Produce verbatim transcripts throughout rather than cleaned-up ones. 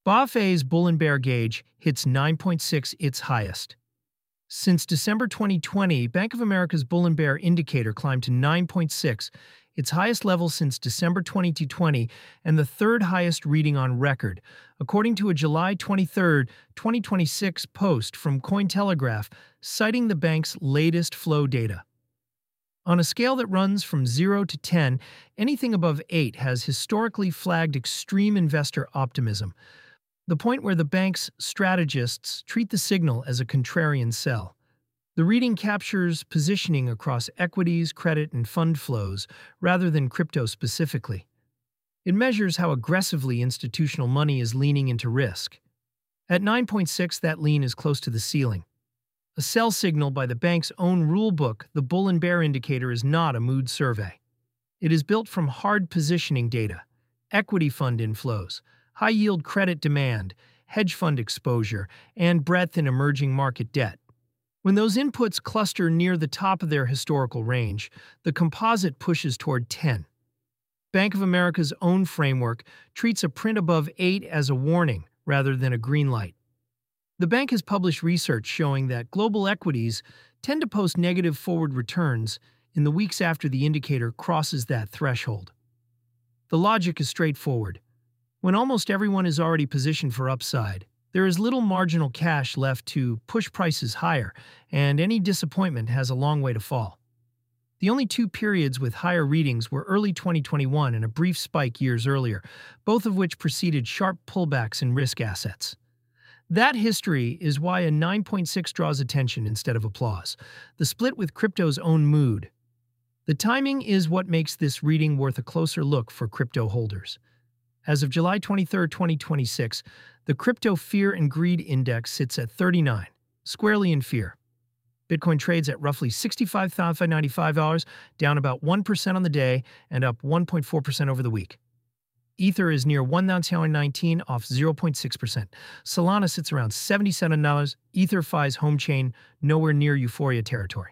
B O F A's bull and bear gauge hits nine point six, its highest. Since December twenty twenty, Bank of America's bull and bear indicator climbed to nine point six, its highest level since December twenty twenty and the third highest reading on record, according to a July twenty-third, twenty twenty-six post from Cointelegraph citing the bank's latest flow data. On a scale that runs from zero to ten, anything above eight has historically flagged extreme investor optimism, the point where the bank's strategists treat the signal as a contrarian sell. The reading captures positioning across equities, credit, and fund flows, rather than crypto specifically. It measures how aggressively institutional money is leaning into risk. At nine point six, that lean is close to the ceiling. A sell signal by the bank's own rulebook, the bull and bear indicator is not a mood survey. It is built from hard positioning data, equity fund inflows, high-yield credit demand, hedge fund exposure, and breadth in emerging market debt. When those inputs cluster near the top of their historical range, the composite pushes toward ten. Bank of America's own framework treats a print above eight as a warning rather than a green light. The bank has published research showing that global equities tend to post negative forward returns in the weeks after the indicator crosses that threshold. The logic is straightforward. When almost everyone is already positioned for upside, there is little marginal cash left to push prices higher, and any disappointment has a long way to fall. The only two periods with higher readings were early twenty twenty-one and a brief spike years earlier, both of which preceded sharp pullbacks in risk assets. That history is why a nine point six draws attention instead of applause, the split with crypto's own mood. The timing is what makes this reading worth a closer look for crypto holders. As of July twenty-third, twenty twenty-six, the Crypto Fear and Greed Index sits at thirty-nine, squarely in fear. Bitcoin trades at roughly sixty-five thousand five hundred ninety-five dollars, down about one percent on the day and up one point four percent over the week. Ether is near one thousand two hundred nineteen, off zero point six percent. Solana sits around seventy-seven dollars, EtherFi's home chain nowhere near euphoria territory.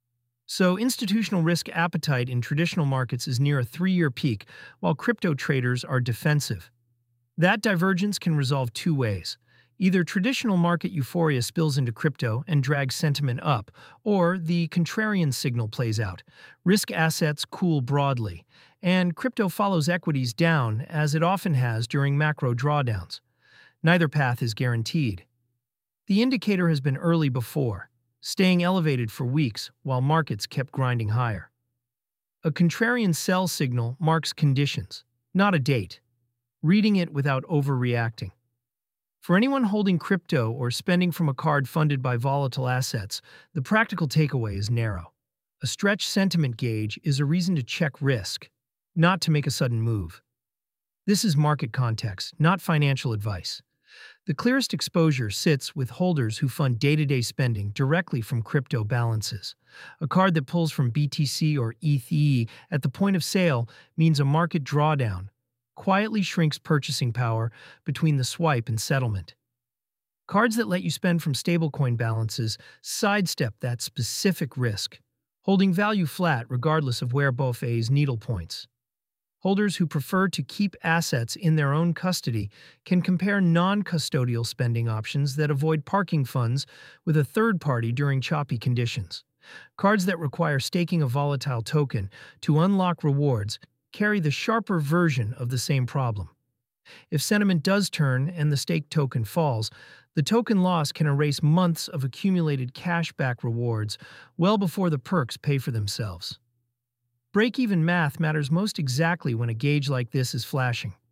So institutional risk appetite in traditional markets is near a three-year peak, while crypto traders are defensive. That divergence can resolve two ways. Either traditional market euphoria spills into crypto and drags sentiment up, or the contrarian signal plays out. Risk assets cool broadly, and crypto follows equities down, as it often has during macro drawdowns. Neither path is guaranteed. The indicator has been early before, staying elevated for weeks while markets kept grinding higher. A contrarian sell signal marks conditions, not a date, reading it without overreacting. For anyone holding crypto or spending from a card funded by volatile assets, the practical takeaway is narrow. A stretched sentiment gauge is a reason to check risk, not to make a sudden move. This is market context, not financial advice. The clearest exposure sits with holders who fund day-to-day spending directly from crypto balances. A card that pulls from B T C or E T H at the point of sale means a market drawdown, quietly shrinks purchasing power between the swipe and settlement. Cards that let you spend from stablecoin balances sidestep that specific risk, holding value flat regardless of where B O F A's needle points. Holders who prefer to keep assets in their own custody can compare non-custodial spending options that avoid parking funds with a third party during choppy conditions. Cards that require staking a volatile token to unlock rewards carry the sharper version of the same problem. If sentiment does turn and the staked token falls, the token loss can erase months of accumulated cashback rewards well before the perks pay for themselves. Break-even math matters most exactly when a gauge like this is flashing.